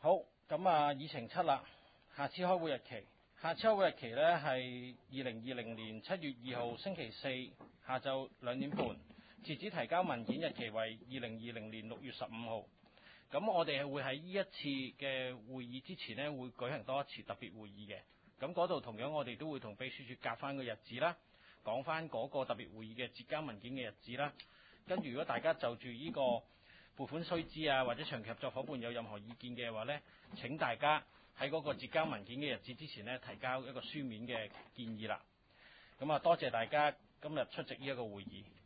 好，咁議程7啦，下次開會日期。下次開會日期呢係2020年7月2號星期四下晝2點半，截止提交文件日期為2020年6月15號。咁我哋會喺呢一次嘅會議之前呢，會舉行多一次特別會議嘅。咁嗰度同樣我哋都會同秘書處夾翻個日子啦，講翻嗰個特別會議嘅截交文件嘅日子啦。跟住如果大家就住呢個撥款須知啊，或者長期合作夥伴有任何意見嘅話呢，請大家喺嗰個截交文件嘅日子之前呢，提交一個書面嘅建議啦。咁多謝大家今日出席呢一個會議。